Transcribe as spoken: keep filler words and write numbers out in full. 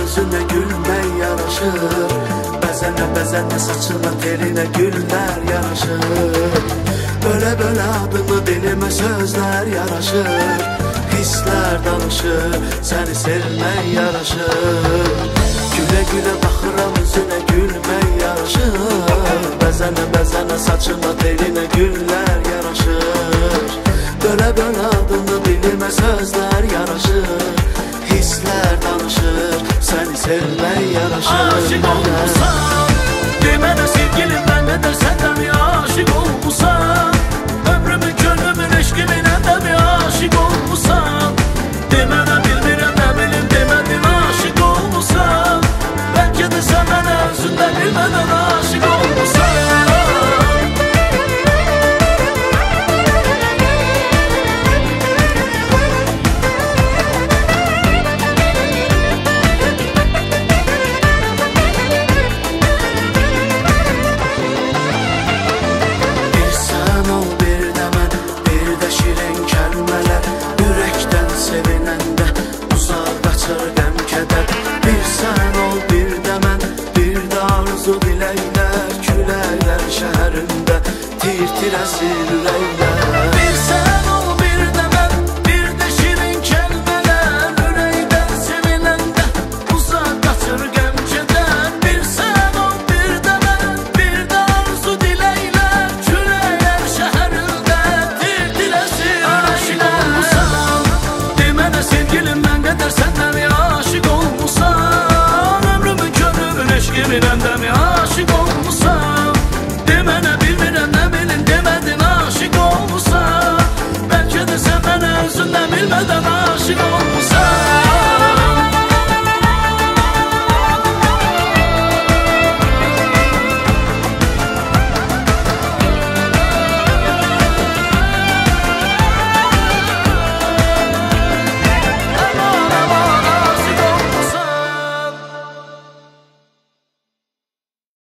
üzünə gülmək yaraşır. Bəzənə bəzənə saçına telinə güllər yaraşır. Bölə-bölə adını dilimə sözlər yaraşır. Hisslər danışır, səni sevmək yaraşır. Gülə-gülə baxıram üzünə gülmək yaraşır. Bəzənə bəzənə saçına telinə güllər yaraşır. Bölə-bölə adını dilimə sözlər yaraşır. Hisslər danışır, səni sevmək yaraşır. Aşık olmuşsan, demə də sevgilim, məndə də səndən aşık olmuşsan.